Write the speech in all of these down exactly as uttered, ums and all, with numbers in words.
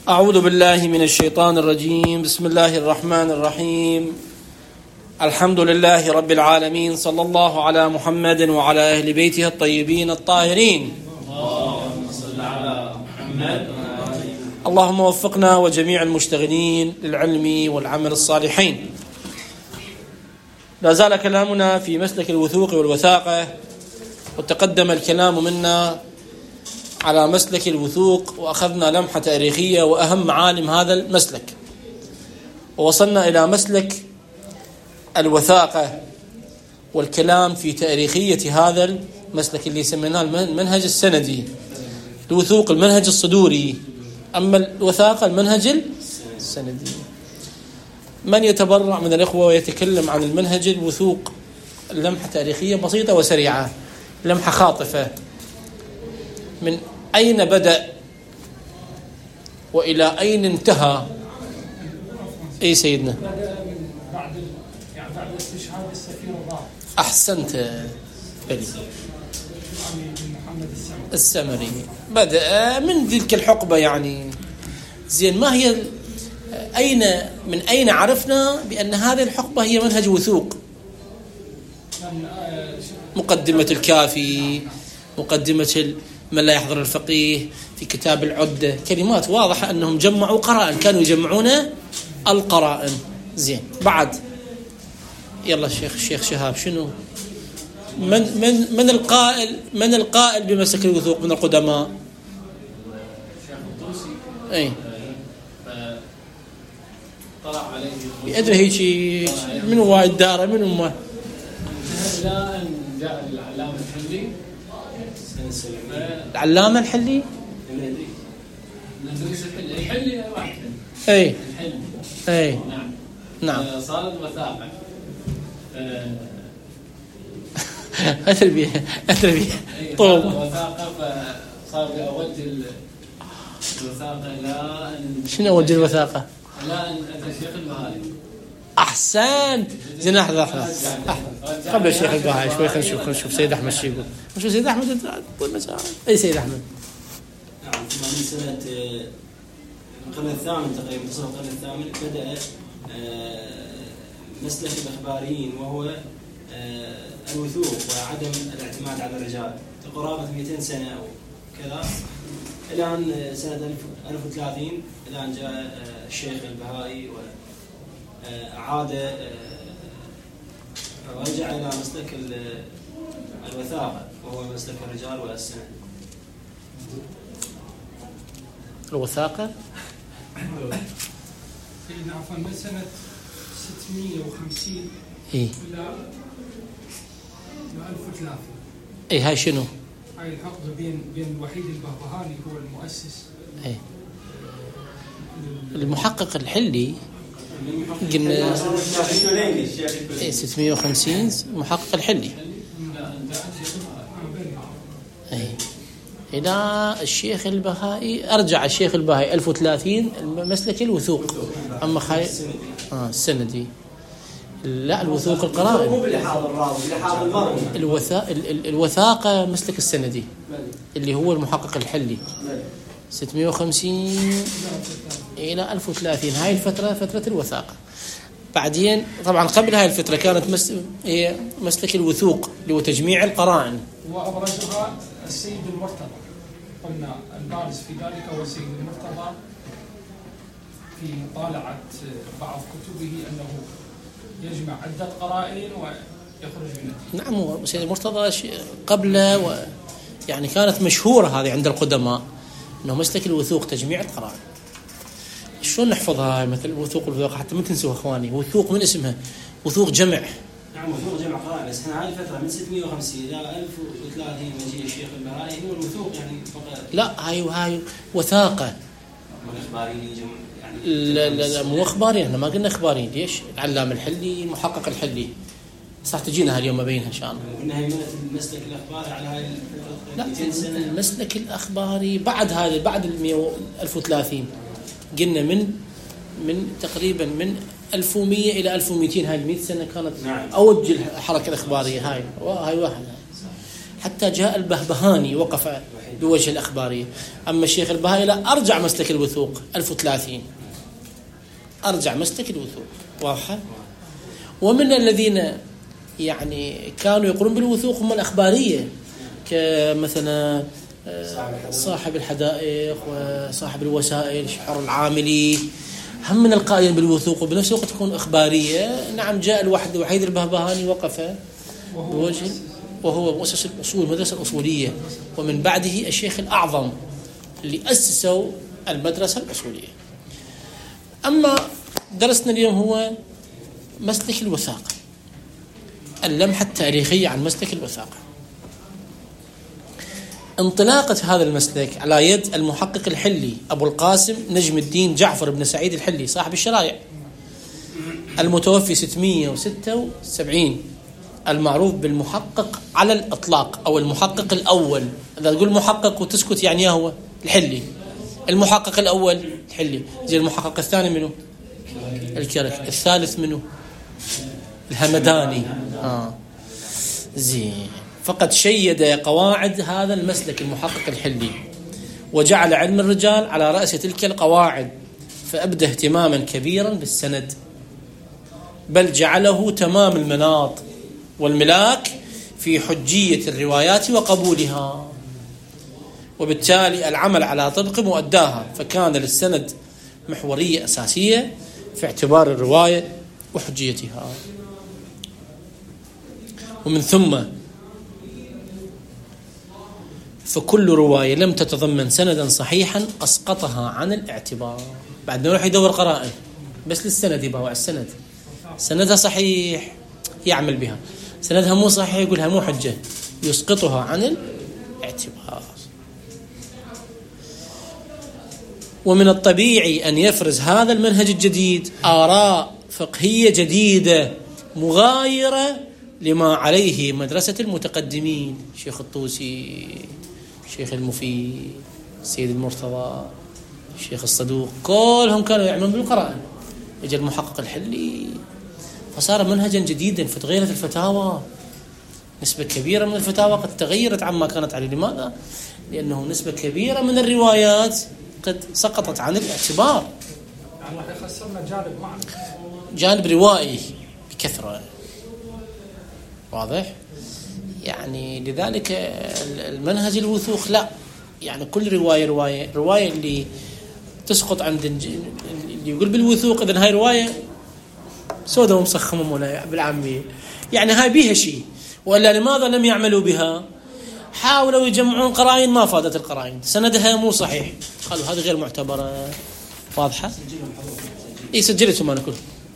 أعوذ بالله من الشيطان الرجيم. بسم الله الرحمن الرحيم. الحمد لله رب العالمين، صلى الله على محمد وعلى أهل بيته الطيبين الطاهرين. اللهم صل على محمد. اللهم وفقنا وجميع المشتغلين للعلم والعمل الصالحين. لا زال كلامنا في مسلك الوثوق والوثاقة، وتقدم الكلام منا على مسلك الوثوق، وأخذنا لمحة تاريخية وأهم معالم هذا المسلك، ووصلنا إلى مسلك الوثاقة والكلام في تاريخية هذا المسلك اللي سميناه المنهج السندي. الوثوق المنهج الصدوري، أما الوثاقة المنهج السندي. من يتبرع من الإخوة ويتكلم عن المنهج الوثوق؟ اللمحة تاريخية بسيطة وسريعة، لمحة خاطفة. من أين بدأ وإلى أين انتهى؟ أي سيدنا؟ بدأ من بعد يعني بعد استشهاد السفير الرابع. أحسنت بلي. محمد السمري. السمري بدأ من تلك الحقبة يعني. زين، ما هي أين من أين عرفنا بأن هذه الحقبة هي منهج وثوق؟ مقدمة الكافي، مقدمة من لا يحضر الفقيه، في كتاب العدة، كلمات واضحة أنهم جمعوا قرائن، كانوا يجمعون القرائن. زين، بعد يلا الشيخ الشيخ شهاب، شنو من من من القائل من القائل بمسلك الوثوق من القدماء؟ الشيخ الطوسي. اي طلع عليه ادري هيك من وايد داره من امه. لا ان جاء العلامة الحلي العلامة الحلي. ندرس الحلي الحلي واحد. اي الحلي. اي نعم نعم. صارت وثاقة. أدري بيه أدري بيه طول وثاقة، فصار بأوجه الوثاقة لا أن شنو أوجه الوثاقة؟ لا أن أتى الشيخ البهائي. أحسنت. زين، لحظة لحظة قبل الشيخ البهائي شوي، خلينا نشوف خلينا نشوف سيد أحمد شو يقول. شو سيد أحمد طول مساء. أي سيد أحمد؟ نعم، من سنة القرن الثامن تقريبا، منتصف القرن الثامن بدأ مسلك الإخباريين، وهو الوثوق وعدم الاعتماد على الرجال، قرابة مئتين سنة أو كذا، إلى أن سنة ألف وثلاثين إلى أن جاء الشيخ البهائي وأعاد ورجع إلى مسلك الوثاقة، وهو مسلك الرجال والسند. الوثاقة سيدنا عفوا من سنة ستمائة وخمسين إيه إلى ألف وثلاثين. إيه هاي شنو؟ هاي الحقبة بين بين الوحيد البهبهاني هو المؤسس. إيه المحقق الحلي قلنا إيه ستمائة وخمسين محقق الحلي. إيه إلى الشيخ البهائي، أرجع الشيخ البهائي ألف وثلاثين مسلك الوثوق. أما خاي آه السندي لا، الوثوق القرائن مو باللحاظ الراوي، باللحاظ المرئي. الوثا... الوثاقة مسلك السندي اللي هو المحقق الحلي ستمائة وخمسين إلى ألف وثلاثين. هاي الفترة فترة الوثاقة. بعدين طبعا قبل هاي الفترة كانت مس... هي مسلك الوثوق اللي هو تجميع القرائن، وأبرزها السيد المرتضى. قلنا البارز في ذلك هو السيد المرتضى، في مطالعة بعض كتبه أنه يجمع عدة قرائن ويخرج منها. نعم، سيد المرتضى قبله و... يعني كانت مشهورة هذه عند القدماء، أنه مسلك الوثوق تجميع القرائن. شلون نحفظها مثل وثوق الوثوق حتى ما تنسوا اخواني؟ وثوق من اسمها وثوق جمع. نعم، وثوق جمع قرائن، بس احنا هذه الفترة من ستمائة وخمسين إلى ألف وثلاثين مجيء الشيخ البهائي هو الوثوق يعني فقط. لا، هاي هاي وثاقة. من إخباريين جمع يعني. لا لا لا مو اخباريين، احنا ما قلنا اخباريين. ليش؟ العلامة الحلي محقق الحلي صح تجينا اليوم بينها ان شاء الله. قلنا هي من المسلك الإخباري على هاي الفترة. لا، المسلك الأخباري بعد هذا، بعد ألف وثلاثين قلنا من من تقريبا من ألف ومئة إلى ألف ومئتين. هاي المئة سنة كانت نعم. أوج الحركة الإخبارية. هاي هاي واحدة. حتى جاء البهبهاني وقف بوجه الأخبارية. أما الشيخ البهائي لا، أرجع مسلك الوثوق ألف وثلاثين، أرجع مسلك الوثوق. واضحة؟ ومن الذين يعني كانوا يقولون بالوثوق هم الأخبارية، كمثلا صاحب الحدائق وصاحب الوسائل شحر العاملي، هم من القائلين بالوثوق وبنفس الوقت تكون إخبارية. نعم، جاء الواحد الوحيد البهبهاني وقف بوجه، وهو مؤسس الأصول، المدرسة الأصولية، ومن بعده الشيخ الأعظم اللي أسسوا المدرسة الأصولية. أما درسنا اليوم هو مسلك الوثاقة، اللمحة التاريخية عن مسلك الوثاقة. انطلاقة هذا المسلك على يد المحقق الحلي أبو القاسم نجم الدين جعفر بن سعيد الحلي صاحب الشرائع، المتوفي ستمائة وستة وسبعين، المعروف بالمحقق على الإطلاق أو المحقق الأول. إذا تقول محقق وتسكت يعني هو الحلي. المحقق الأول الحلي، زي المحقق الثاني منه الكرك، الثالث منه الهمداني. آه. زين. فقد شيد قواعد هذا المسلك المحقق الحلي، وجعل علم الرجال على رأس تلك القواعد، فأبدى اهتماما كبيرا بالسند، بل جعله تمام المناط والملاك في حجية الروايات وقبولها، وبالتالي العمل على طبق مؤداها، فكان للسند محورية أساسية في اعتبار الرواية وحجيتها. ومن ثم فكل رواية لم تتضمن سندا صحيحا أسقطها عن الاعتبار. بعد نروح يدور قرائن بس للسند، يباوع السند، سندها صحيح يعمل بها، سندها مو صحيح يقولها مو حجة، يسقطها عن الاعتبار. ومن الطبيعي أن يفرز هذا المنهج الجديد آراء فقهية جديدة مغايرة لما عليه مدرسة المتقدمين، شيخ الطوسي، شيخ المفيد، السيد المرتضى، الشيخ الصدوق، كلهم كانوا يعملون بالقرآن. يجي المحقق الحلي فصار منهجا جديدا، فتغيرت الفتاوى، نسبة كبيرة من الفتاوى قد تغيرت عما كانت عليه. لماذا؟ لأنه نسبة كبيرة من الروايات قد سقطت عن الاعتبار. يعني راح يخسرنا جانب معنا، جانب روائي بكثرة. واضح؟ يعني لذلك المنهج الوثوق لا، يعني كل رواية رواية رواية اللي تسقط عند اللي يقول بالوثوق إذن هاي رواية سودة ومسخمة مولاي بالعامية، يعني هاي بيها شيء. وإلا لماذا لم يعملوا بها؟ حاولوا يجمعون قرائن ما فادت القرائن، سندها مو صحيح، قالوا هذه غير معتبرة. واضحة؟ إيه سجلتوا ما نقول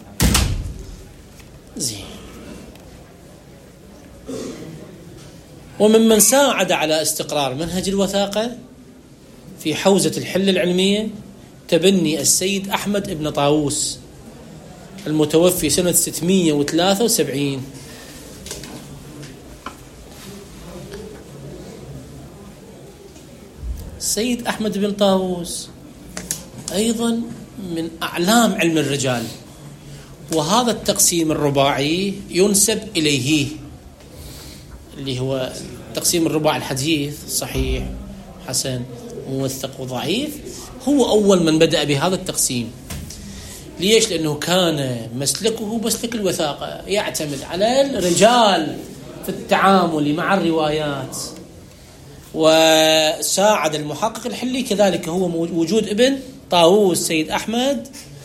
زين. وممن ساعد على استقرار منهج الوثاقة في حوزة الحل العلمية تبني السيد أحمد بن طاووس المتوفي سنة ستمائة وثلاثة وسبعين. السيد أحمد بن طاووس أيضا من أعلام علم الرجال، وهذا التقسيم الرباعي ينسب إليه، اللي هو تقسيم الرباع الحديث صحيح حسن موثق وضعيف، هو أول من بدأ بهذا التقسيم. ليش؟ لأنه كان مسلكه مسلك الوثاقة، يعتمد على الرجال في التعامل مع الروايات. وساعد المحقق الحلي كذلك هو وجود ابن طاووس سيد أحمد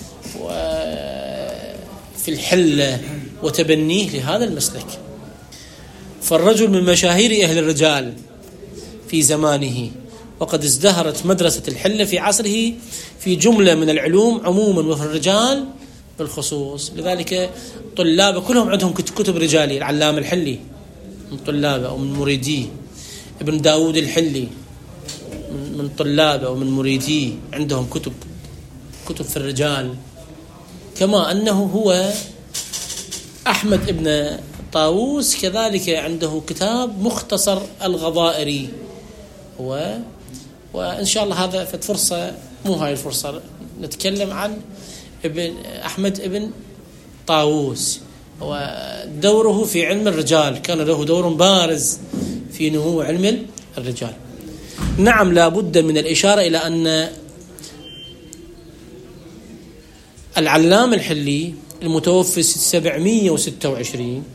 في الحلة وتبنيه لهذا المسلك. فالرجل من مشاهير أهل الرجال في زمانه، وقد ازدهرت مدرسة الحلة في عصره في جملة من العلوم عموما وفي الرجال بالخصوص. لذلك طلابه كلهم عندهم كتب رجالي، العلامة الحلي من طلابه أو من مريديه، ابن داود الحلي من طلابه أو من مريديه عندهم كتب كتب في الرجال. كما أنه هو أحمد ابن طاووس كذلك عنده كتاب مختصر الغضائري، و... وإن شاء الله هذا فرصة، مو هاي الفرصة، نتكلم عن ابن أحمد ابن طاووس ودوره في علم الرجال. كان له دور بارز في نمو علم الرجال. نعم لا بد من الإشارة إلى أن العلامة الحلي المتوفي سبعمئة وستة وعشرين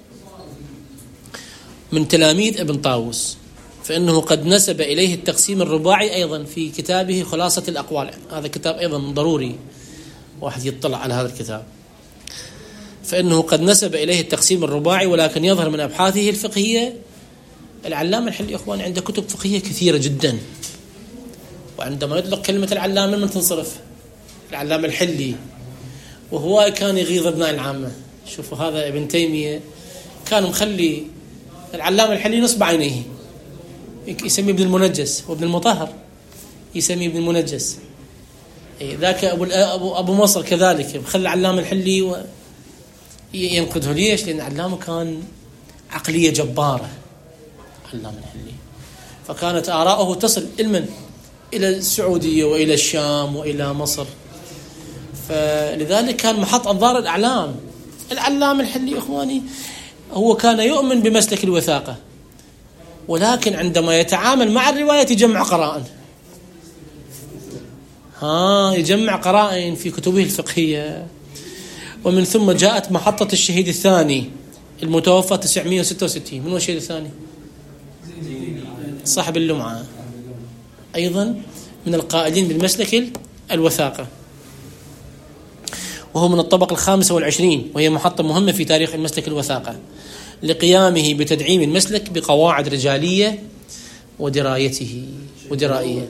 من تلاميذ ابن طاووس، فإنه قد نسب إليه التقسيم الرباعي أيضا في كتابه خلاصة الأقوال. هذا كتاب أيضا ضروري واحد يطلع على هذا الكتاب. فإنه قد نسب إليه التقسيم الرباعي، ولكن يظهر من أبحاثه الفقهية العلامة الحلي إخواني عنده كتب فقهية كثيرة جدا، وعندما يطلق كلمة العلامة من تنصرف العلامة الحلي، وهو كان يغيظ ابناء العامة. شوفوا هذا ابن تيمية كان مخلي العلامة الحلي نصب عينيه، يسميه ابن المنجس، وابن المطهر يسميه ابن المنجس. ذاك أبو أبو أبو مصر كذلك بخلي العلامة الحلي وينقده. ليش؟ لأن العلامة كان عقلية جبارة علامة الحلي، فكانت آراءه تصل علما إلى السعودية وإلى الشام وإلى مصر، فلذلك كان محط أنظار الأعلام. العلامة الحلي إخواني هو كان يؤمن بمسلك الوثاقة، ولكن عندما يتعامل مع الرواية يجمع قرائن، ها يجمع قرائن في كتبه الفقهية. ومن ثم جاءت محطة الشهيد الثاني المتوفى تسعمئة وستة وستين. من هو الشهيد الثاني؟ صاحب اللمعة، أيضا من القائلين بالمسلك الوثاقة، وهو من الطبقة الخامسة والعشرين، وهي محطة مهمة في تاريخ المسلك الوثاقة لقيامه بتدعيم المسلك بقواعد رجالية ودرايته ودرائية.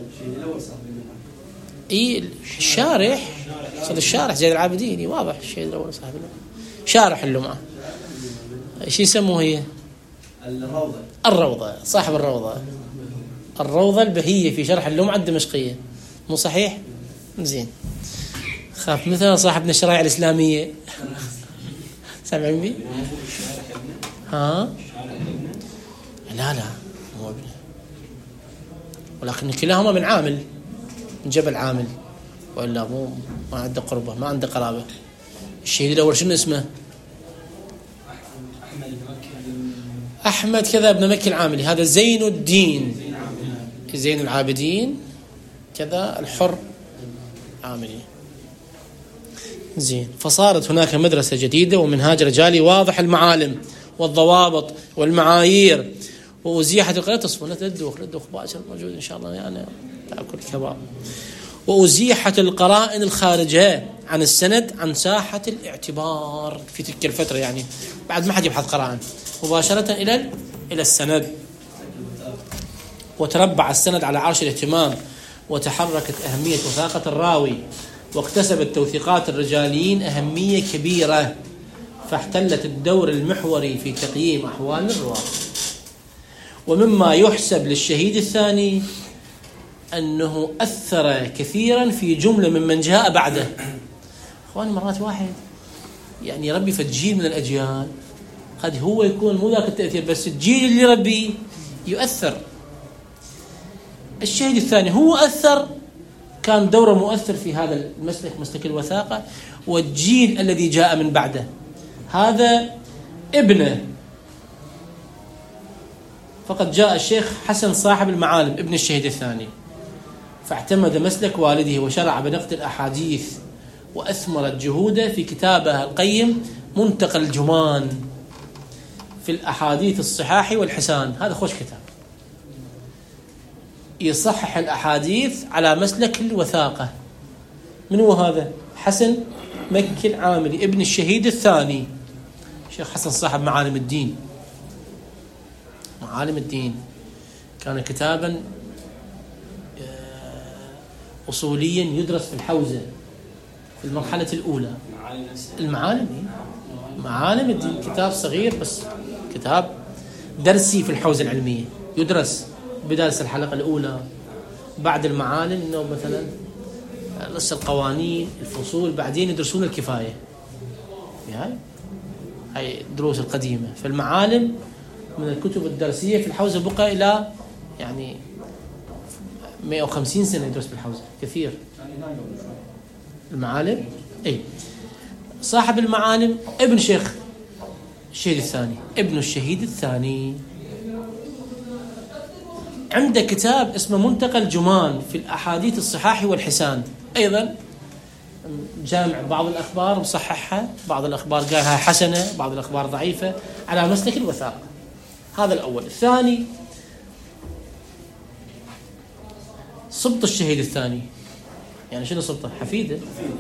إيه الشارح صد الشارح زين العابدين واضح الشيء الأول صاحب اللمعة شارح اللمعة. إيش يسموه هي؟ الروضة. الروضة، صاحب الروضة، الروضة البهية في شرح اللمعة الدمشقية. مو صحيح؟ زين. خاف مثلا صاحبنا الشرائع الإسلامية سامعين بي؟ ها؟ لا لا مو ابنه، ولكن كلاهما من عامل، من جبل عامل، وإلا مو ما عنده قربة، ما عنده قرابة. الشهيد الأول شنو اسمه؟ أحمد كذا بن مكي العاملي. هذا زين الدين زين العابدين كذا الحر عاملي. زين. فصارت هناك مدرسة جديدة ومنهاج رجالي واضح المعالم والضوابط والمعايير، وأزيحت القرائن. تصفون لا تدوخ لا تدوخ باكر موجود إن شاء الله يعني تأكل كباب. وأزيحت القرائن الخارجة عن السند عن ساحة الاعتبار في تلك الفترة، يعني بعد ما حد يبحث قرائن مباشرة إلى إلى السند. وتربع السند على عرش الاهتمام، وتحركت أهمية وثاقة الراوي، واكتسبت توثيقات الرجاليين أهمية كبيرة، فاحتلت الدور المحوري في تقييم أحوال الرواة. ومما يحسب للشهيد الثاني أنه أثر كثيرا في جملة ممن جاء بعده. أخواني مرات واحد يعني يربي فالجيل من الأجيال قد هو يكون مو ذاك التأثير، بس الجيل اللي يربي يؤثر. الشهيد الثاني هو أثر، كان دوره مؤثر في هذا المسلك مسلك الوثاقة، والجيل الذي جاء من بعده هذا ابنه. فقد جاء الشيخ حسن صاحب المعالم ابن الشهيد الثاني، فاعتمد مسلك والده وشرع بنقد الأحاديث، وأثمرت جهوده في كتابه القيم منتقى الجمان في الأحاديث الصحاح والحسان. هذا خوش كتاب يصحح الأحاديث على مسلك الوثاقة. من هو هذا؟ حسن مكي العاملي ابن الشهيد الثاني. شيخ حسن صاحب معالم الدين. معالم الدين كان كتابا أصوليا يدرس في الحوزة في المرحلة الأولى. المعالم معالم الدين كتاب صغير بس كتاب درسي في الحوزة العلمية، يدرس بدرس الحلقة الأولى. بعد المعالم إنه مثلا لسه القوانين الفصول، بعدين يدرسون الكفاية. هاي هاي دروس القديمة. فالمعالم من الكتب الدرسية في الحوزة بقى إلى يعني مئة وخمسين سنة يدرس بالحوزة، كثير. المعالم أي صاحب المعالم ابن شيخ الشهيد الثاني، ابن الشهيد الثاني. عنده كتاب اسمه منتقى الجمان في الأحاديث الصحاح والحسان، أيضا جامع بعض الأخبار مصححها، بعض الأخبار قالها حسنة، بعض الأخبار ضعيفة، على مسلك الوثاقة. هذا الأول. الثاني سبط الشهيد الثاني. يعني شنو سبطه؟ حفيده.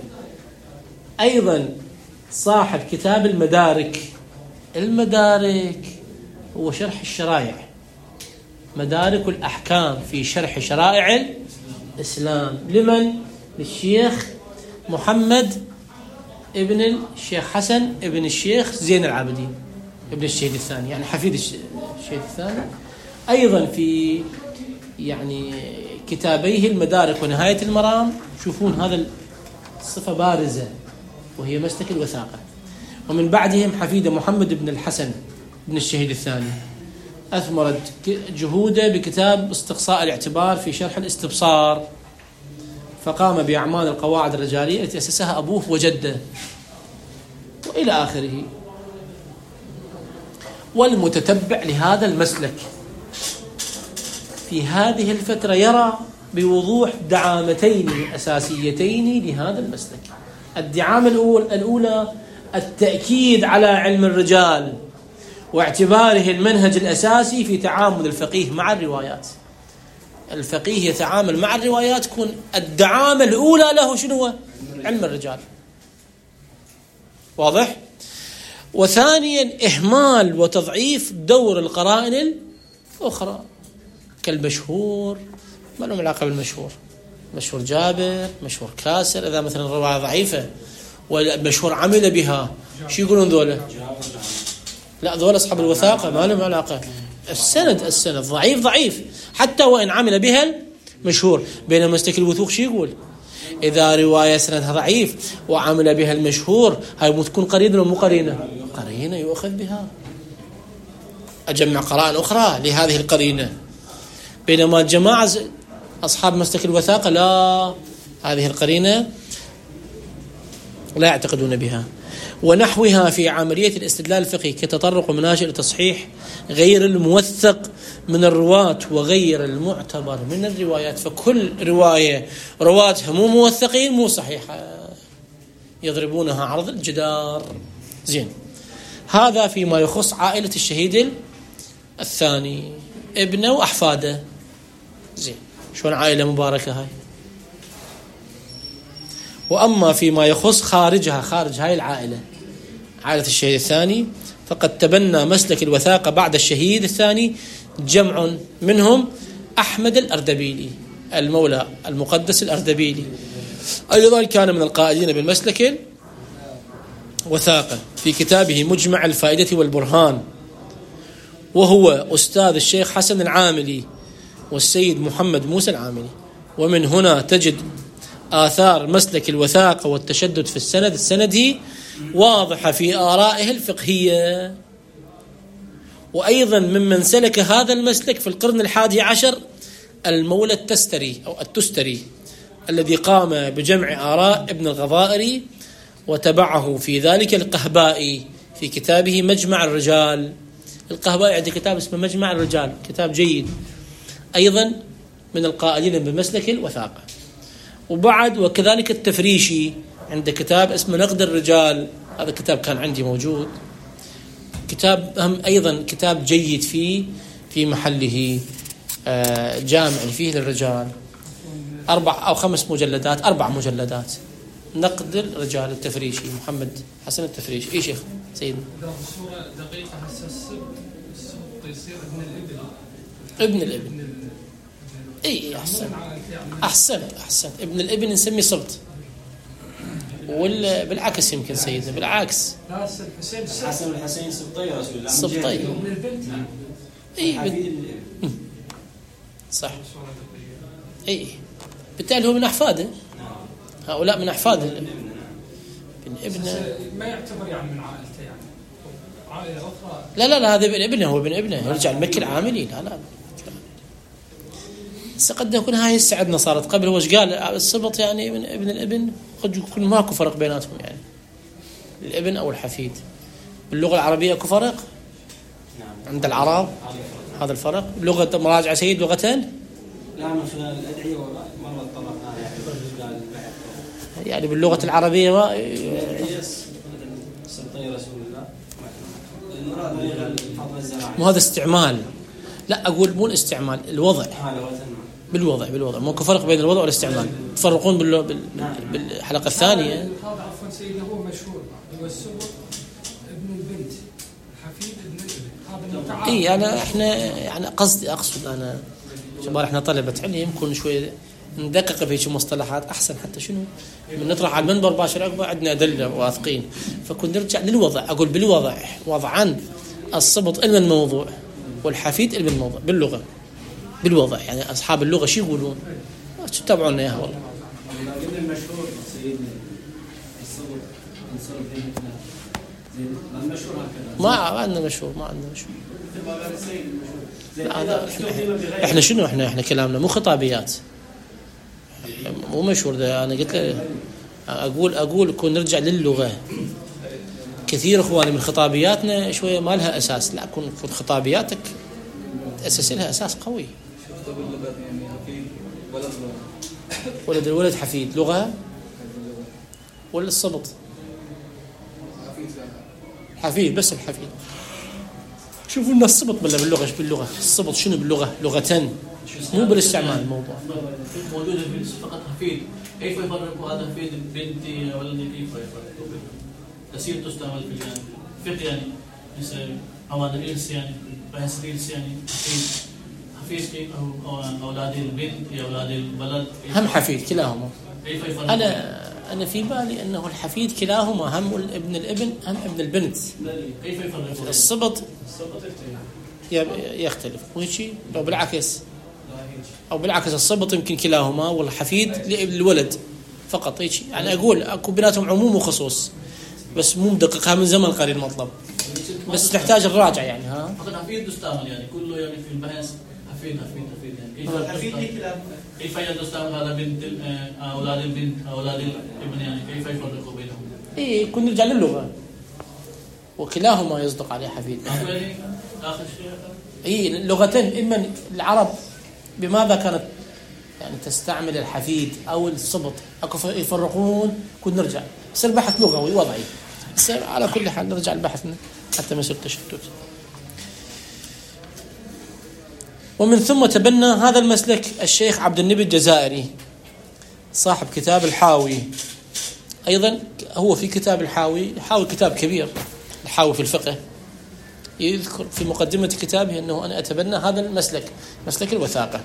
أيضا صاحب كتاب المدارك. المدارك هو شرح الشرائع، مدارك الأحكام في شرح شرائع الإسلام. لمن؟ للشيخ محمد ابن الشيخ حسن ابن الشيخ زين العابدين ابن الشهيد الثاني، يعني حفيد الشهيد الثاني. أيضا في يعني كتابيه المدارك ونهاية المرام شوفون هذا الصفة بارزة وهي مسلك الوثاقة. ومن بعدهم حفيده محمد بن الحسن بن الشهيد الثاني، أثمرت جهوده بكتاب استقصاء الاعتبار في شرح الاستبصار، فقام بأعمال القواعد الرجالية التي أسسها أبوه وجده وإلى آخره. والمتتبع لهذا المسلك في هذه الفترة يرى بوضوح دعامتين أساسيتين لهذا المسلك. الدعامة الأولى التأكيد على علم الرجال واعتباره المنهج الأساسي في تعامل الفقيه مع الروايات. الفقيه يتعامل مع الروايات تكون الدعامة الأولى له شنو؟ علم الرجال. واضح؟ وثانيا إهمال وتضعيف دور القرائن الأخرى كالمشهور، ما لهم علاقة بالمشهور، مشهور جابر، مشهور كاسر، إذا مثلا رواية ضعيفة والمشهور عمل بها شو يقولون ذولا؟ لا ذولا أصحاب الوثاقة ما لهم علاقة. السند السند ضعيف ضعيف حتى وإن عمل بها المشهور. بينما مسلك الوثوق شو يقول؟ إذا رواية سندها ضعيف وعمل بها المشهور هاي تكون قرينة ولا مو قرينة؟ قرينة يؤخذ بها، أجمع قرائن أخرى لهذه القرينة. بينما الجماعة أصحاب مسلك الوثاقة لا، هذه القرينة لا يعتقدون بها. ونحوها في عملية الاستدلال الفقهي كتطرق مناهج لتصحيح غير الموثق من الرواة وغير المعتبر من الروايات. فكل رواية رواتها مو موثقين مو صحيحة، يضربونها عرض الجدار. زين، هذا فيما يخص عائلة الشهيد الثاني، ابنه وأحفاده. زين، شلون عائلة مباركة هاي. وأما فيما يخص خارجها، خارج هاي العائلة، عائلة الشهيد الثاني، فقد تبنى مسلك الوثاقة بعد الشهيد الثاني جمع منهم أحمد الأردبيلي المولى المقدس الأردبيلي، أيضا كان من القائدين بالمسلك الوثاقة في كتابه مجمع الفائدة والبرهان، وهو أستاذ الشيخ حسن العاملي والسيد محمد موسى العاملي. ومن هنا تجد آثار مسلك الوثاقة والتشدد في السند السندي واضحة في آرائه الفقهية. وأيضا ممن سلك هذا المسلك في القرن الحادي عشر المولى التستري أو التستري الذي قام بجمع آراء ابن الغضائري، وتبعه في ذلك القهبائي في كتابه مجمع الرجال. القهبائي عنده كتاب اسمه مجمع الرجال، كتاب جيد، أيضا من القائلين بمسلك الوثاقة. وبعد وكذلك التفريشي عنده كتاب اسمه نقد الرجال، هذا الكتاب كان عندي موجود، كتاب هم أيضا كتاب جيد فيه في محله، جامع فيه للرجال، أربع أو خمس مجلدات، أربع مجلدات، نقد الرجال التفريشي محمد حسن التفريشي. إيه شيخ سيدنا؟ الصورة دقيقة هسه السبط يصير ابن الابن. ابن الابن. اي احسن احسن احسن ابن الابن نسميه سبط، ولا بالعكس يمكن سيدنا بالعكس. لا الحسين حسن الحسين سبطي رسول الله سبطي ابن البنت. اي صح. اي بالتالي هو من احفاده، هؤلاء من احفاده ابن ابن. ما يعتبر يعني من عائلته، يعني عائله اخرى. لا لا لا هذا ابن ابنه، هو ابن ابنه يرجع المكي العاملي. لا لا بس قد يكون هاي السعدنا صارت قبل. هو ايش قال السبط يعني من ابن الابن، قد يكون ماكو فرق بيناتهم، يعني الابن او الحفيد. باللغه العربيه اكو فرق عند العرب. هذا الفرق. لغة مراجعة سيد لغتين لا من خلال الأدعية ومرة طرقنا يعني خلال البحث يعني باللغة العربية ما سبطي رسول الله المراد من فضل الزراعة. مو هذا استعمال، لا أقول مو الاستعمال، الوضع بالوضع بالوضع ماكو فرق بين الوضع والاستعمال. تفرقون بال... بال... بالحلقة الثانية. هذا عفوا سيدي هو مشهور هو السبط ابن البنت حفيد ابن الابن هذا متعارف. اي انا احنا يعني قصدي اقصد انا شباب احنا طلبة علم كل شوي ندقق في شو مصطلحات احسن حتى شنو من نطرح على المنبر باشر عقبه عندنا ادله واثقين. فكنت نرجع للوضع اقول بالوضع وضعا السبط علم الموضوع والحفيد علم الموضوع باللغه بالوضع يعني اصحاب اللغه شو يقولون شو تتابعونا اياها والله. لكن المشهور سيدنا السبط انصرف به زين ما مشهور هكذا. ما عندنا مشهور ما عندنا مشهور. لا هذا احنا, احنا شنو احنا احنا كلامنا مو خطابيات مو مشهور ده. انا قلت له اقول اقول كون نرجع للغه. كثير اخواني من خطابياتنا شويه ما لها اساس. لا كون خطابياتك تاسس لها اساس قوي. ولد الولد حفيد لغه ولا الصبط حفيد بس الحفيد. شوفوا لنا الصبط بالله باللغه ايش باللغه الصبط شنو باللغه لغه مو بالاستعمال الموضوع موجود في فقط حفيد. كيف يفرق هذا حفيد بنتي ولدي كيف يفرق تسير تستعمل في يعني فقه يعني مثل أولاد الإرث يعني بحث الإرث يعني حفيد حفيد أو أولاد البنت يا أولاد الولد هم حفيد كلاهما. كيف يفرق؟ أنا أنا في بالي أنه الحفيد كلاهما هم ابن الابن هم ابن البنت. كيف يفرق؟ الصبط يختلف وهيك لو بالعكس أو بالعكس الصبط يمكن كلاهما والحفيد للولد فقط هيك يعني أقول أكو بيناتهم عموم وخصوص بس مو مدققها من زمن قليل مطلب بس نحتاج الراجع يعني ها. فقط حفيد تستعمل يعني كله يعني في البحث حفيد حفيد حفيد يعني كيف كيف كيف تستعمل هذا بنت أولاد البنت أولاد الابن يعني كيف يفرقوا بينهم؟ إيه كنا نرجع للغة وكلاهما يصدق عليه حفيد. آخر شيء إيه لغتين إما العرب بماذا كانت يعني تستعمل الحفيد أو الصبط أكو يفرقون كنا نرجع بس البحث لغوي وضعي بس على كل حال نرجع لبحثنا حتى ما يصير تشتت. ومن ثم تبنى هذا المسلك الشيخ عبد النبي الجزائري صاحب كتاب الحاوي. أيضا هو في كتاب الحاوي الحاوي كتاب كبير الحاوي في الفقه يذكر في مقدمة كتابه أنه أنا أتبنى هذا المسلك مسلك الوثاقة.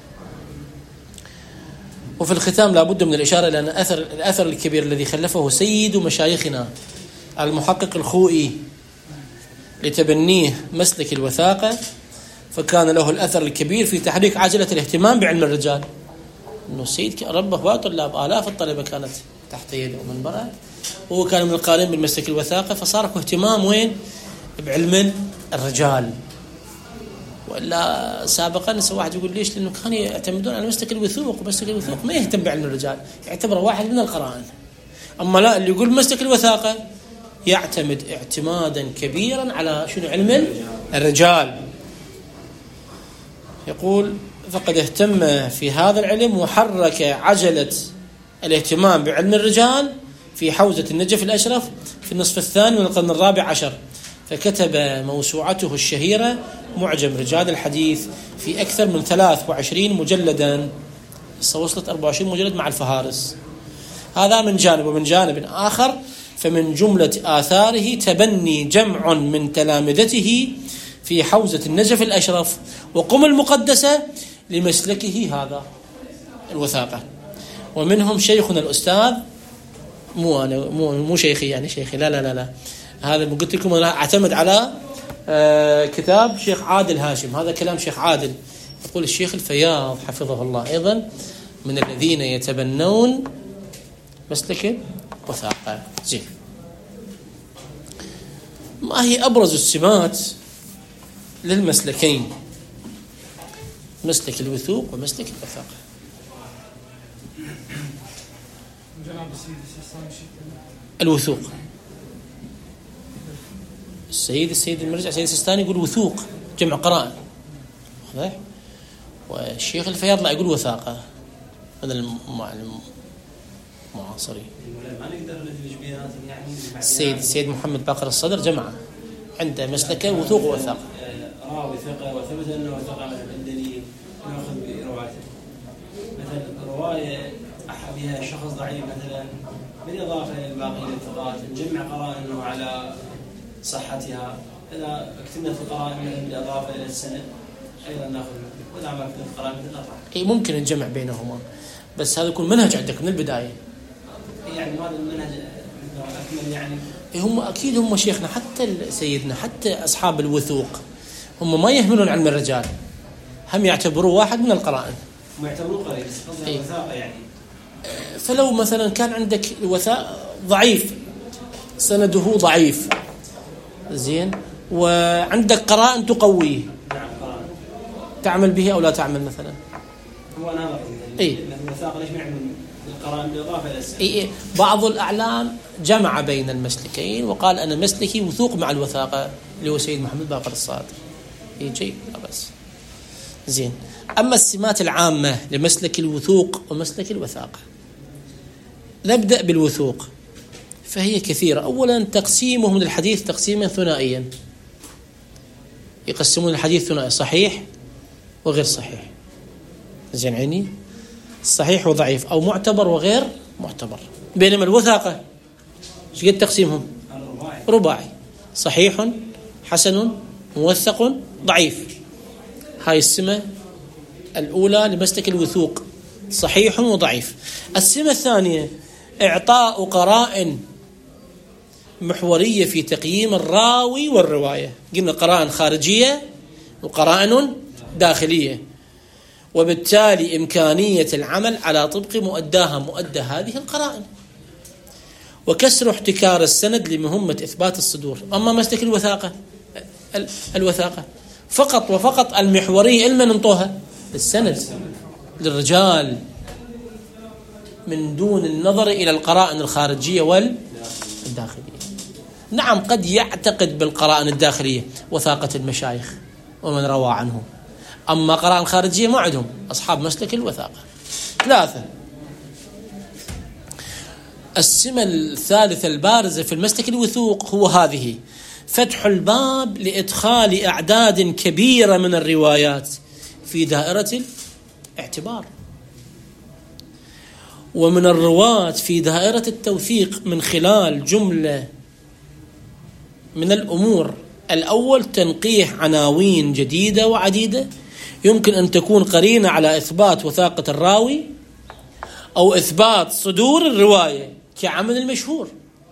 وفي الختام لابد من الإشارة إلى أن أثر الأثر الكبير الذي خلفه سيد مشايخنا المحقق الخوئي لتبنيه مسلك الوثاقة فكان له الأثر الكبير في تحريك عجلة الاهتمام بعلم الرجال. أنه السيد ربه وطلاب آلاف الطلبة كانت تحت يده ومنبره وهو كان من القائمين بالمسلك الوثاقة فصار اهتمام وين بعلم الرجال. وإلا سابقا واحد يقول ليش لأنه كانوا يعتمدون على مسلك الوثوق ومسلك الوثوق ما يهتم بعلم الرجال يعتبره واحد من القرائن. أما لا اللي يقول مسلك الوثاقة يعتمد اعتمادا كبيرا على شنو علم الرجال. يقول فقد اهتم في هذا العلم وحرك عجلة الاهتمام بعلم الرجال في حوزة النجف الأشرف في النصف الثاني من القرن الرابع عشر فكتب موسوعته الشهيرة معجم رجال الحديث في أكثر من ثلاث وعشرين مجلدا وصلت أربعة وعشرين مجلد مع الفهارس. هذا من جانب. ومن جانب آخر فمن جملة آثاره تبني جمع من تلامذته في حوزة النجف الأشرف وقم المقدسة لمسلكه هذا الوثاقة. ومنهم شيخنا الأستاذ مو أنا مو مو شيخي يعني شيخي لا لا لا لا هذا قلت لكم أنا أعتمد على آه كتاب شيخ عادل هاشم. هذا كلام شيخ عادل. يقول الشيخ الفياض حفظه الله أيضا من الذين يتبنون مسلك وثاقة. زين ما هي أبرز السمات للمسلكين مسلك الوثوق ومسلك الوثاقة؟ الوثوق السيد السيد المرجع السيد السيستاني يقول وثوق جمع قراءة واضح؟ والشيخ الفياض لا يقول وثاقة من المعاصرين. ما نقدر ندمج بيناتهم يعني. السيد السيد محمد باقر الصدر جمع عنده مسلكه وثوق ووثاقة. راوي ثقة وثبت أنه ثقة مثلا الدليل نأخذ بروايته. مثلا رواية بها شخص ضعيف مثلا بالإضافة للباقي الثقات نجمع قرائنه على صحتها. إذا اكتملت القرائن بالإضافة إلى السند أيضا نأخذ، وإذا ما اكتملت القرائن بالإضافة. إيه ممكن نجمع بينهما، بس هذا يكون منهج عندك من البداية. يعني هذا المنهج أكمل يعني. إيه هم أكيد هم شيخنا حتى سيدنا حتى أصحاب الوثوق هم ما يهملون علم الرجال، هم يعتبروه واحد من القرائن. هم يعتبروه قريب بس إيه؟ وثاقة يعني. فلو مثلا كان عندك وثاق ضعيف سنده ضعيف زين وعندك قرائن تقويه، نعم قرائن تعمل به أو لا تعمل مثلا. هو أنا هذا إيه؟ الوثاقة ليش نعمل القرائن بالإضافة إلى السند؟ إيه؟ بعض الأعلام جمع بين المسلكين وقال أنا مسلكي وثوق مع الوثاقة اللي هو سيد محمد باقر الصادق. إيه جيد لا بس زين. أما السمات العامة لمسلك الوثوق ومسلك الوثاقة، نبدأ بالوثوق فهي كثيرة. أولا تقسيمهم للحديث تقسيما ثنائيا، يقسمون الحديث ثنائي صحيح وغير صحيح. زين عيني صحيح وضعيف أو معتبر وغير معتبر. بينما الوثاقة ايش قد تقسيمهم؟ رباعي، صحيح حسن موثق ضعيف. هاي السمة الأولى لمسلك الوثوق، صحيح وضعيف. السمة الثانية إعطاء قرائن محورية في تقييم الراوي والرواية. قلنا قرائن خارجية وقرائن داخلية، وبالتالي إمكانية العمل على طبق مؤداها مؤدى هذه القرائن، وكسر احتكار السند لمهمة إثبات الصدور. أما مسلك الوثاقة الوثاقة فقط وفقط المحورية لمن انطوها؟ السند للرجال من دون النظر إلى القرائن الخارجية والداخلية. نعم قد يعتقد بالقرائن الداخلية وثاقة المشايخ ومن روى عنه، أما قرائن خارجية ما عندهم أصحاب مسلك الوثاقة. ثلاثة، السمة الثالثة البارزة في المسلك الوثوق هو هذه: فتح الباب لإدخال أعداد كبيرة من الروايات في دائرة الاعتبار، ومن الرواة في دائرة التوثيق من خلال جملة من الأمور. الأول تنقيح عناوين جديدة وعديدة يمكن أن تكون قرينة على إثبات وثاقة الراوي أو إثبات صدور الرواية، كعمل المشهور.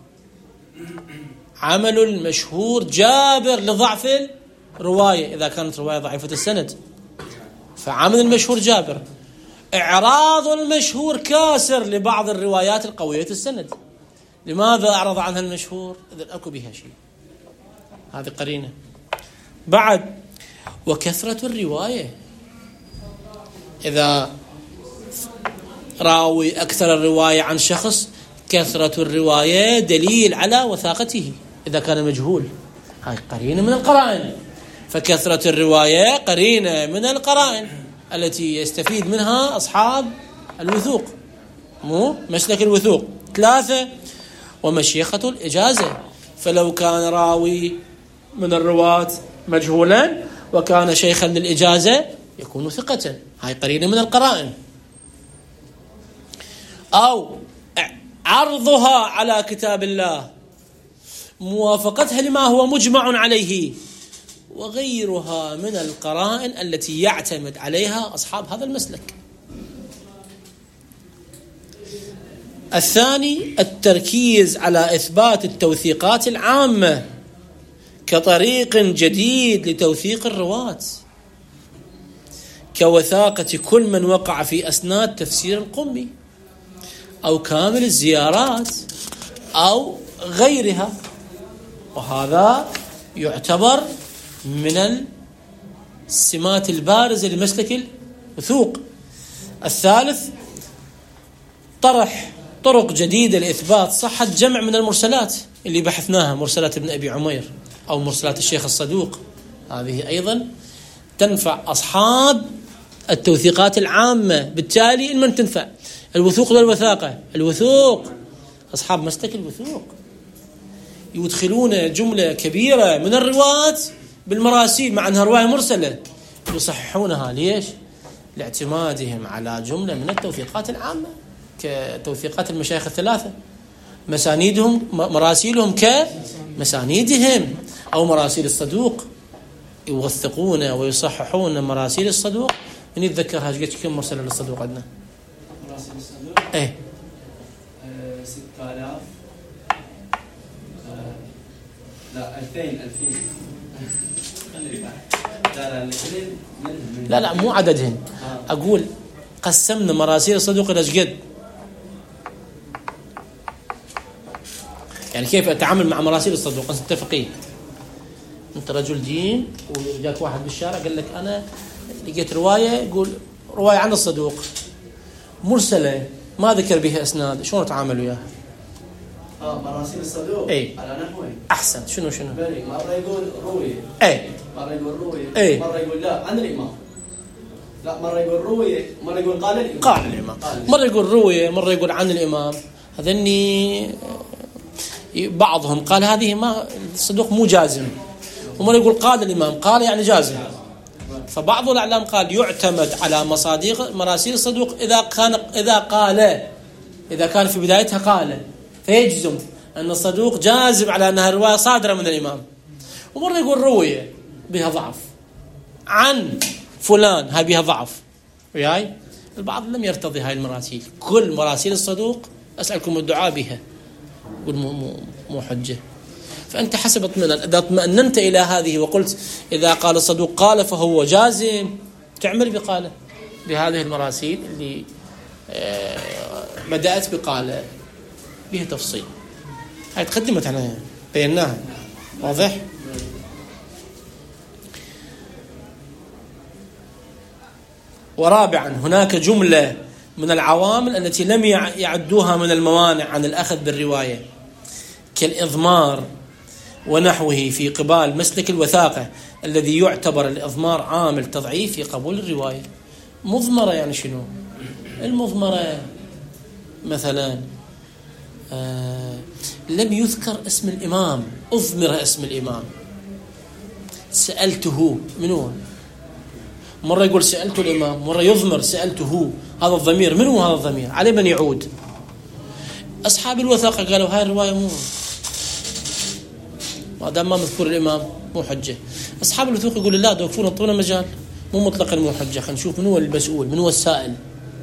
عمل المشهور جابر لضعف الرواية إذا كانت رواية ضعيفة السند، فعمل المشهور جابر. إعراض المشهور كاسر لبعض الروايات القوية السند. لماذا أعرض عنها المشهور؟ إذن أكو بها شيء، هذه قرينة. بعد وكثرة الرواية، إذا راوي أكثر الرواية عن شخص، كثرة الرواية دليل على وثاقته إذا كان مجهول، هاي قرينة من القرائن. فكثرة الرواية قرينة من القرائن التي يستفيد منها أصحاب الوثوق، مو مسلك الوثوق. ثلاثة، ومشيخة الإجازة، فلو كان راوي من الرواة مجهولا وكان شيخا للإجازة يكون ثقة، هاي قرينة من القرائن. أو عرضها على كتاب الله، موافقتها لما هو مجمع عليه، وغيرها من القرائن التي يعتمد عليها أصحاب هذا المسلك. الثاني التركيز على إثبات التوثيقات العامة كطريق جديد لتوثيق الرواة، كوثاقة كل من وقع في أسناد تفسير القمي أو كامل الزيارات أو غيرها، وهذا يعتبر من السمات البارزة لمسلك الوثوق. الثالث طرح طرق جديدة لإثبات صحة جمع من المرسلات اللي بحثناها، مرسلات ابن أبي عمير أو مرسلات الشيخ الصدوق، هذه أيضا تنفع أصحاب التوثيقات العامة، بالتالي من تنفع الوثوق والوثاقة. الوثوق أصحاب مسلك الوثوق يدخلون جملة كبيرة من الرواة بالمراسيل مع أنها رواية مرسلة، يصححونها. ليش؟ لاعتمادهم على جملة من التوثيقات العامة كتوثيقات المشايخ الثلاثة، مسانيدهم مراسيلهم كمسانيدهم، أو مراسيل الصدوق يوثقون ويصححون مراسيل الصدوق. من يتذكرها ايش قد كم مرسله للصدوق عندنا؟ مراسيل الصدوق ايه ستة آلاف لا ألفين ألفين لا لا لا لا مو عددهن، أقول قسمنا مراسيل الصدوق إلى ايش قد، يعني كيف أتعامل مع مراسيل الصدوق. أنت متفقين، أنت رجل دين وجاك واحد بالشارع قال لك أنا لقيت رواية، يقول رواية عن الصدوق مرسلة ما ذكر بها أسناد، شلون أتعامل وياه؟ آه مراسيل الصدوق اي على نحوين أحسن. شنو شنو؟ بني مرة يقول روية، اي مرة يقول روية، اي مرة يقول لا عن الإمام، لا مرة يقول روية، مرة يقول قال الإمام، قال الإمام، مرة يقول روية، مرة يقول عن الإمام. هذني بعضهم قال هذه ما الصدوق مو جازم، ومرة يقول قال الإمام، قال يعني جازم. فبعض الأعلام قال يعتمد على مصادق مراسيل الصدوق إذا كان إذا قال إذا كان في بدايتها قال فيجزم أن الصدوق جازم على أنها رواية صادرة من الإمام. ومرة يقول روية بها ضعف عن فلان، هاي بها ضعف وياي. البعض لم يرتضي هاي المراسيل. كل مراسيل الصدوق أسألكم الدعاء بها، قل مو, مو, مو حجة. فأنت حسب اطمئنان، إذا اطمئننت إلى هذه وقلت إذا قال الصدوق قال فهو جازم، تعمل بقاله بهذه المراسيل اللي بدأت بقاله بها تفصيل. هاي تقدمت عنها بيناها، واضح؟ ورابعا هناك جملة من العوامل التي لم يعدوها من الموانع عن الأخذ بالرواية كالإضمار ونحوه في قبال مسلك الوثاقة، الذي يعتبر الإضمار عامل تضعيف في قبول الرواية. مضمرة يعني شنو؟ المضمرة مثلا آه لم يذكر اسم الإمام، أضمر اسم الإمام. سألته منو؟ مرة يقول سألت الإمام، مرة يضمر سألته. هذا الضمير منو؟ هذا الضمير عليه من يعود. أصحاب الوثاقة قالوا هاي الرواية مو، ما دام ما مذكور الإمام مو حجة. أصحاب الوثوق يقول لا دوفون اعطونا مجال، مو مطلقا مو حجة، خلينا نشوف من هو المسؤول، من هو السائل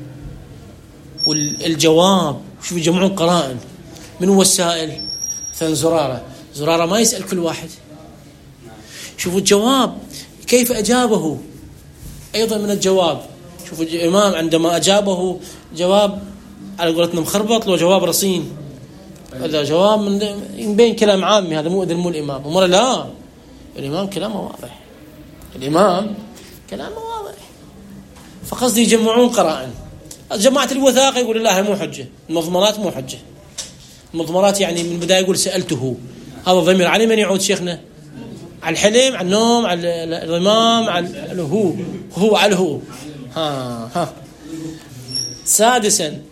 والجواب. شوف يجمعون قرائن، من هو السائل؟ مثلا زرارة، زرارة ما يسأل كل واحد. شوفوا الجواب كيف أجابه، أيضا من الجواب. شوفوا الإمام عندما أجابه جواب على قولتنا مخربط، لو جواب رصين، هذا جواب من بين كلام عامي، هذا مو إذن مو الإمام. ومرة لا، الإمام كلامه واضح، الإمام كلامه واضح. فقصدي يجمعون قرائن. جماعة الوثاقة يقول الله مو حجة، المضمرات مو حجة. المضمرات يعني من البداية يقول سألته، هذا الضمير عليه من يعود شيخنا؟ على الحلم، على النوم، على الإمام، على الهو، هو على الهو. ها ها. سادسا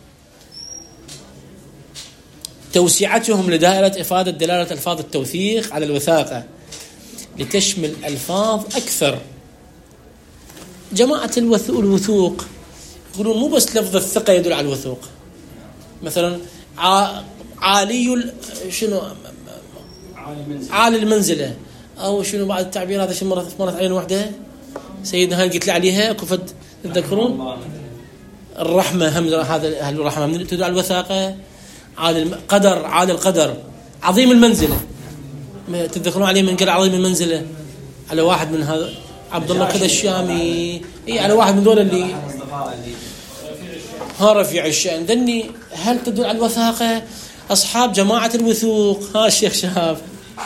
توسعتهم لدائرة إفادة دلالة ألفاظ التوثيق على الوثاقة لتشمل ألفاظ أكثر. جماعة الوثوق يقولون مو بس لفظ الثقة يدل على الوثوق، مثلا عالي شنو عالي المنزلة، أو شنو بعد التعبير هذا شنو مرت مرت علينا واحدة سيدنا هاي قلت لي عليها كفت تذكرون؟ الرحمة هم هذا أهل الرحمة من تدل على الوثاقة. عالي القدر، عالي القدر، عظيم المنزلة، تذكرون عليه من قال عظيم المنزلة على واحد من هذا عبد الله كذا الشامي، اي على واحد من دول اللي ها رفيع الشأن ذني. هل تدل على الوثاقة؟ أصحاب جماعة الوثوق. ها الشيخ شهاب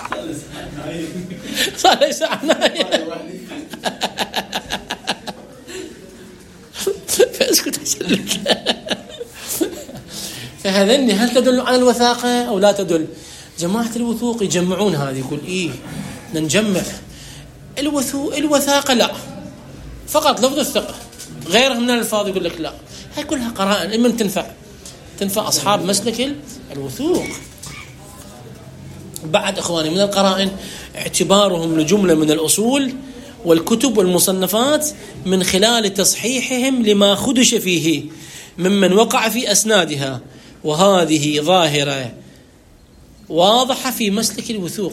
صار لي ساعة نايم فاسكت أسألك. فهذني هل تدل على الوثاقة أو لا تدل؟ جماعة الوثوق يجمعون هذه، يقول إيه نجمع الوثوق الوثاقة لا، فقط لفظ الثقة، غيرها من الألفاظ يقول لك لا. هاي كلها قرائن إما تنفع تنفع أصحاب مسلك الوثوق. بعد إخواني من القرائن اعتبارهم لجملة من الأصول والكتب والمصنفات من خلال تصحيحهم لما خدش فيه ممن وقع في أسنادها، وهذه ظاهرة واضحة في مسلك الوثوق،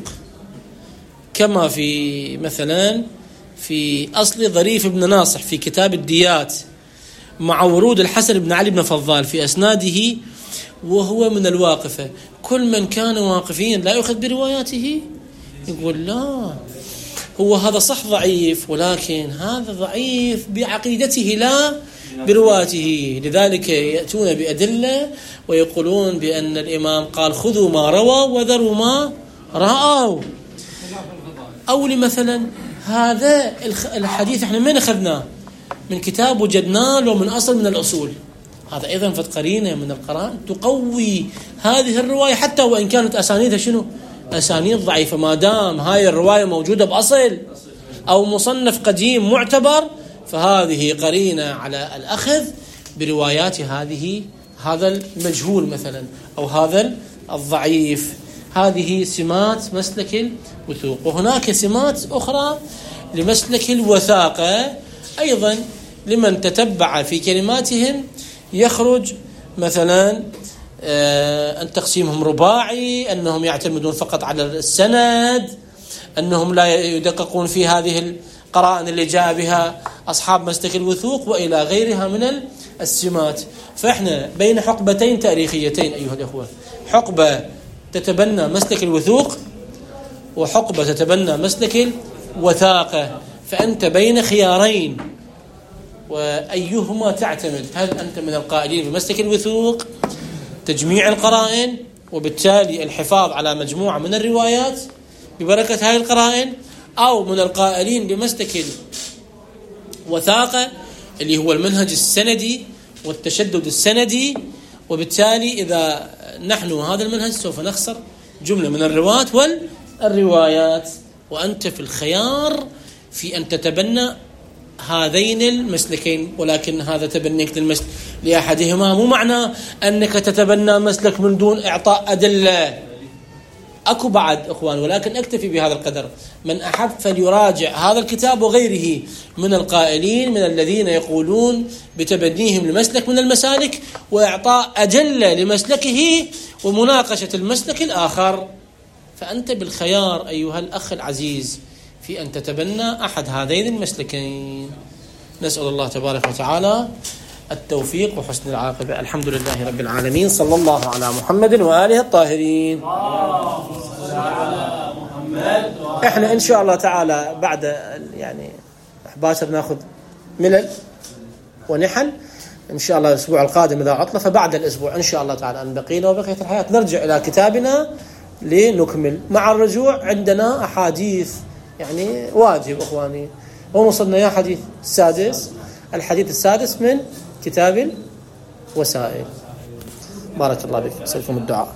كما في مثلا في أصل ظريف بن ناصح في كتاب الديات مع ورود الحسن بن علي بن فضال في أسناده، وهو من الواقفة. كل من كان واقفين لا يؤخذ برواياته، يقول لا، هو هذا صح ضعيف، ولكن هذا ضعيف بعقيدته لا برواته. لذلك يأتون بأدلة ويقولون بأن الإمام قال خذوا ما روى وذروا ما رأوا. أو مثلا هذا الحديث احنا من أخذناه؟ من كتاب وجدناه ومن أصل من الأصول. هذا أيضا فتقرينة من القرآن تقوي هذه الرواية، حتى وإن كانت أسانيدها شنو؟ أسانيد ضعيفة، ما دام هاي الرواية موجودة بأصل أو مصنف قديم معتبر، فهذه قرينة على الأخذ بروايات هذه هذا المجهول مثلا أو هذا الضعيف. هذه سمات مسلك الوثوق. وهناك سمات أخرى لمسلك الوثاقة أيضا لمن تتبع في كلماتهم يخرج مثلا أن تقسيمهم رباعي، أنهم يعتمدون فقط على السند، أنهم لا يدققون في هذه القرائن اللي جاء بها أصحاب مسلك الوثوق، وإلى غيرها من السمات. فإحنا بين حقبتين تاريخيتين أيها الأخوة، حقبة تتبنى مسلك الوثوق وحقبة تتبنى مسلك الوثاقة، فأنت بين خيارين، وأيهما تعتمد؟ هل أنت من القائلين بمسلك الوثوق تجميع القرائن وبالتالي الحفاظ على مجموعة من الروايات ببركة هذه القرائن، أو من القائلين بمسلك الوثاقة اللي هو المنهج السندي والتشدد السندي، وبالتالي إذا نحن هذا المنهج سوف نخسر جملة من الرواة والروايات، وأنت في الخيار في أن تتبنى هذين المسلكين. ولكن هذا تبنيك للمسلك لأحدهما مو معنى أنك تتبنى مسلك من دون إعطاء أدلة. أكو بعد إخوان، ولكن أكتفي بهذا القدر. من أحب فليراجع هذا الكتاب وغيره من القائلين من الذين يقولون بتبنيهم لمسلك من المسالك وإعطاء أدلة لمسلكه ومناقشة المسلك الآخر. فأنت بالخيار أيها الأخ العزيز في أن تتبنى أحد هذين المسلكين. نسأل الله تبارك وتعالى التوفيق وحسن العاقبة. الحمد لله رب العالمين، صلى الله على محمد وآله الطاهرين. احنا إن شاء الله تعالى بعد يعني باكر ناخذ ملل ونحل إن شاء الله الأسبوع القادم إذا عطلة، فبعد الأسبوع إن شاء الله تعالى أن بقينا وبقية الحياة نرجع إلى كتابنا لنكمل. مع الرجوع عندنا أحاديث يعني واجب إخواني، ووصلنا يا حديث السادس الحديث السادس من كتاب الوسائل. بارك الله بك، سلكم الدعاء.